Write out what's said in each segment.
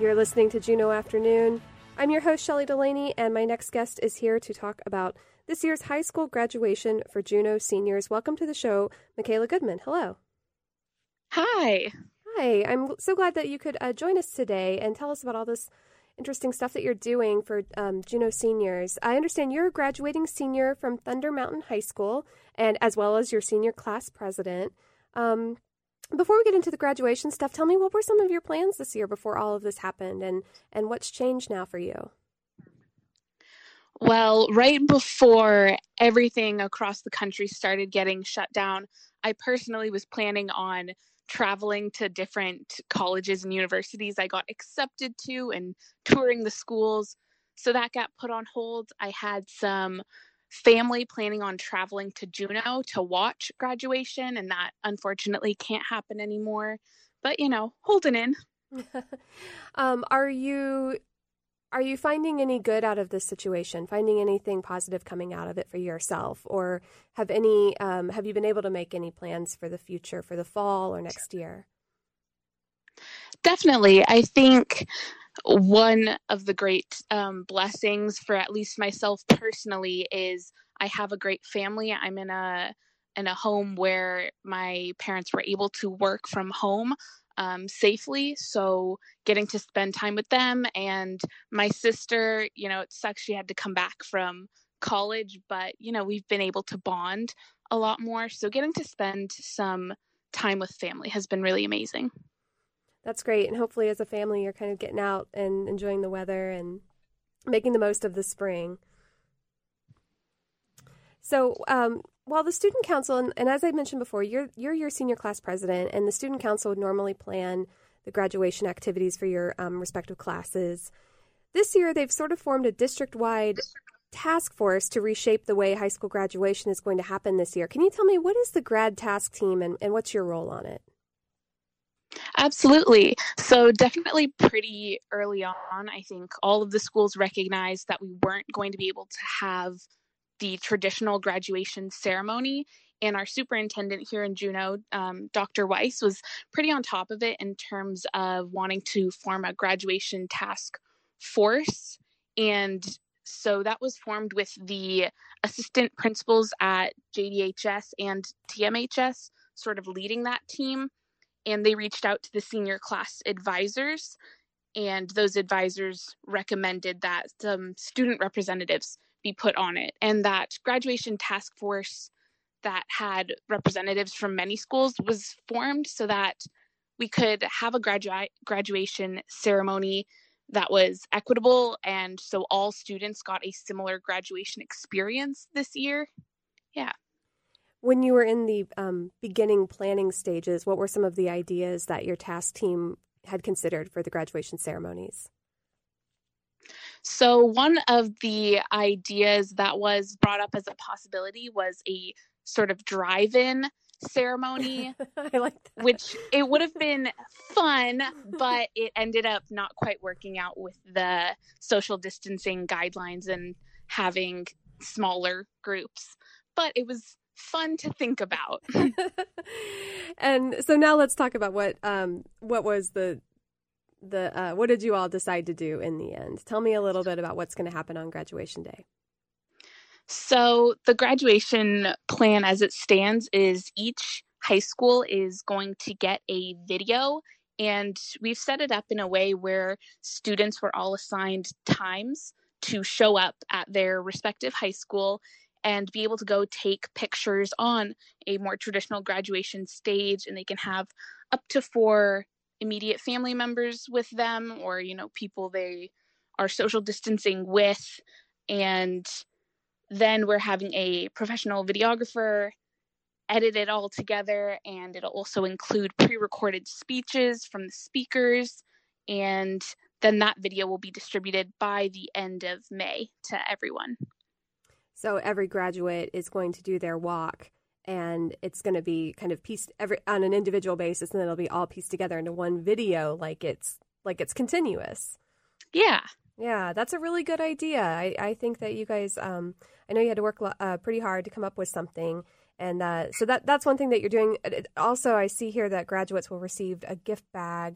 You're listening to Juneau Afternoon. I'm your host, Shelley Delaney, and my next guest is here to talk about this year's high school graduation for Juneau seniors. Welcome to the show, Michaela Goodman. Hello. Hi. Hi. I'm so glad that you could join us today and tell us about all this interesting stuff that you're doing for Juneau seniors. I understand you're a graduating senior from Thunder Mountain High School, and as well as your senior class president. Before we get into the graduation stuff, tell me, what were some of your plans this year before all of this happened, and what's changed now for you? Well, right before everything across the country started getting shut down, I personally was planning on traveling to different colleges and universities I got accepted to and touring the schools. So that got put on hold. I had some family planning on traveling to Juneau to watch graduation, and that unfortunately can't happen anymore. But, holding in. Are you finding any good out of this situation? Finding anything positive coming out of it for yourself, or have you been able to make any plans for the future, for the fall or next year? Definitely. I think one of the great blessings for at least myself personally is I have a great family. I'm in a home where my parents were able to work from home safely. So getting to spend time with them, and my sister, it sucks she had to come back from college, but we've been able to bond a lot more. So getting to spend some time with family has been really amazing. That's great. And hopefully as a family, you're kind of getting out and enjoying the weather and making the most of the spring. So while the student council, and as I mentioned before, you're your senior class president, and the student council would normally plan the graduation activities for your respective classes. This year, they've sort of formed a district-wide task force to reshape the way high school graduation is going to happen this year. Can you tell me, what is the grad task team and what's your role on it? Absolutely. So definitely pretty early on, I think all of the schools recognized that we weren't going to be able to have the traditional graduation ceremony. And our superintendent here in Juneau, Dr. Weiss, was pretty on top of it in terms of wanting to form a graduation task force. And so that was formed with the assistant principals at JDHS and TMHS sort of leading that team. And they reached out to the senior class advisors, and those advisors recommended that some student representatives be put on it. And that graduation task force that had representatives from many schools was formed so that we could have a graduation ceremony that was equitable, and so all students got a similar graduation experience this year. Yeah. When you were in the beginning planning stages, what were some of the ideas that your task team had considered for the graduation ceremonies? So one of the ideas that was brought up as a possibility was a sort of drive-in ceremony. I like that. Which it would have been fun, but it ended up not quite working out with the social distancing guidelines and having smaller groups. But it was fun to think about. And so now let's talk about what was what did you all decide to do in the end? Tell me a little bit about what's going to happen on graduation day. So the graduation plan as it stands is each high school is going to get a video, and we've set it up in a way where students were all assigned times to show up at their respective high school and be able to go take pictures on a more traditional graduation stage, and they can have up to 4 immediate family members with them, or, people they are social distancing with. And then we're having a professional videographer edit it all together, and it'll also include pre-recorded speeches from the speakers, and then that video will be distributed by the end of May to everyone. So every graduate is going to do their walk, and it's going to be kind of pieced on an individual basis, and then it'll be all pieced together into one video, like it's continuous. Yeah. Yeah, that's a really good idea. I think that you guys, I know you had to work pretty hard to come up with something, and so that's one thing that you're doing. Also, I see here that graduates will receive a gift bag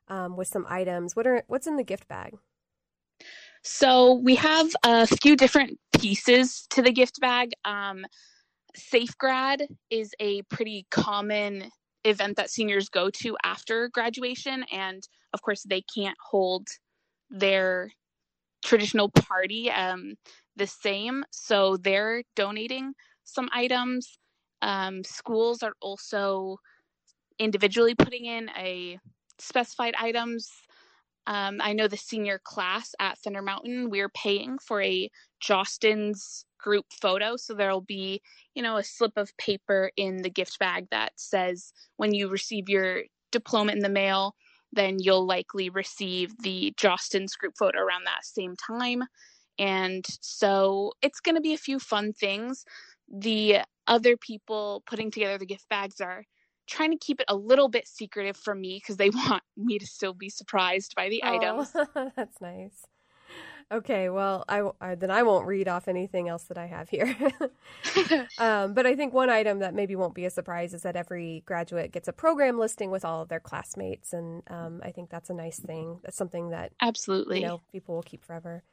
with some items. What's in the gift bag? So we have a few different pieces to the gift bag. SafeGrad is a pretty common event that seniors go to after graduation, and of course they can't hold their traditional party the same, so they're donating some items. Schools are also individually putting in a specified items. I know the senior class at Thunder Mountain, we're paying for a Jostens group photo. So there'll be, a slip of paper in the gift bag that says when you receive your diploma in the mail, then you'll likely receive the Jostens group photo around that same time. And so it's going to be a few fun things. The other people putting together the gift bags are trying to keep it a little bit secretive from me because they want me to still be surprised by the items. That's nice. Okay, well, then I won't read off anything else that I have here. But I think one item that maybe won't be a surprise is that every graduate gets a program listing with all of their classmates, and I think that's a nice thing. That's something that absolutely people will keep forever.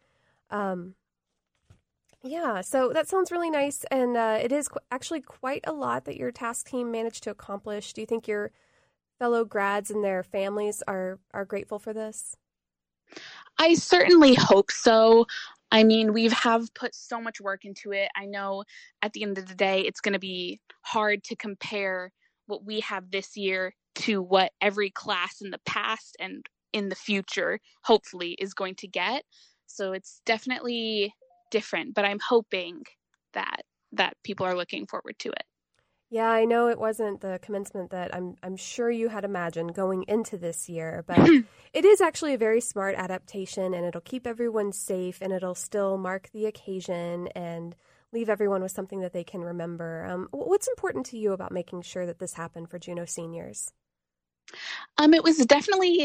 Yeah, so that sounds really nice, and it is actually quite a lot that your task team managed to accomplish. Do you think your fellow grads and their families are grateful for this? I certainly hope so. I mean, we have put so much work into it. I know at the end of the day, it's going to be hard to compare what we have this year to what every class in the past and in the future, hopefully, is going to get. So it's definitely different, but I'm hoping that people are looking forward to it. Yeah, I know it wasn't the commencement that I'm sure you had imagined going into this year, but it is actually a very smart adaptation, and it'll keep everyone safe, and it'll still mark the occasion and leave everyone with something that they can remember. What's important to you about making sure that this happened for Juneau seniors? It was definitely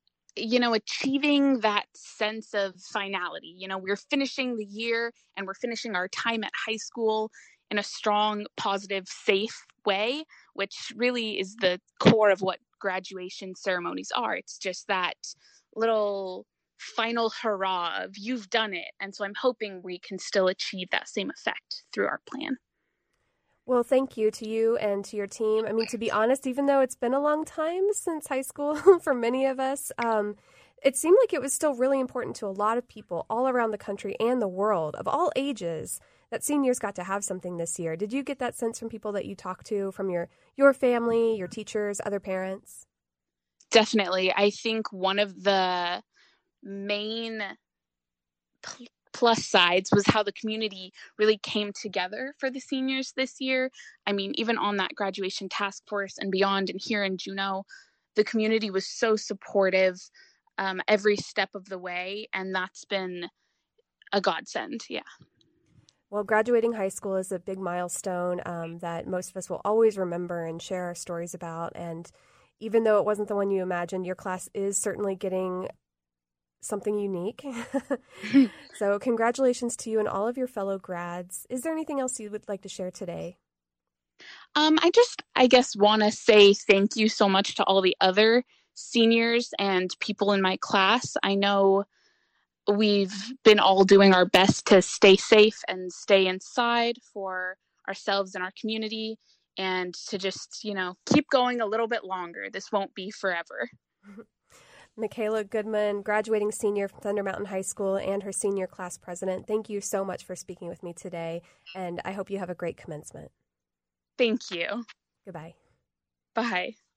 achieving that sense of finality. We're finishing the year and we're finishing our time at high school in a strong, positive, safe way, which really is the core of what graduation ceremonies are. It's just that little final hurrah of you've done it. And so I'm hoping we can still achieve that same effect through our plan. Well, thank you to you and to your team. I mean, to be honest, even though it's been a long time since high school for many of us, it seemed like it was still really important to a lot of people all around the country and the world of all ages that seniors got to have something this year. Did you get that sense from people that you talked to, from your family, your teachers, other parents? Definitely. I think one of the main plus sides was how the community really came together for the seniors this year. I mean, even on that graduation task force and beyond, and here in Juneau, the community was so supportive every step of the way, and that's been a godsend. Yeah. Well, graduating high school is a big milestone that most of us will always remember and share our stories about. And even though it wasn't the one you imagined, your class is certainly getting something unique. So congratulations to you and all of your fellow grads. Is there anything else you would like to share today? I guess, want to say thank you so much to all the other seniors and people in my class. I know we've been all doing our best to stay safe and stay inside for ourselves and our community, and to just, keep going a little bit longer. This won't be forever. Michaela Goodman, graduating senior from Thunder Mountain High School and her senior class president, thank you so much for speaking with me today, and I hope you have a great commencement. Thank you. Goodbye. Bye.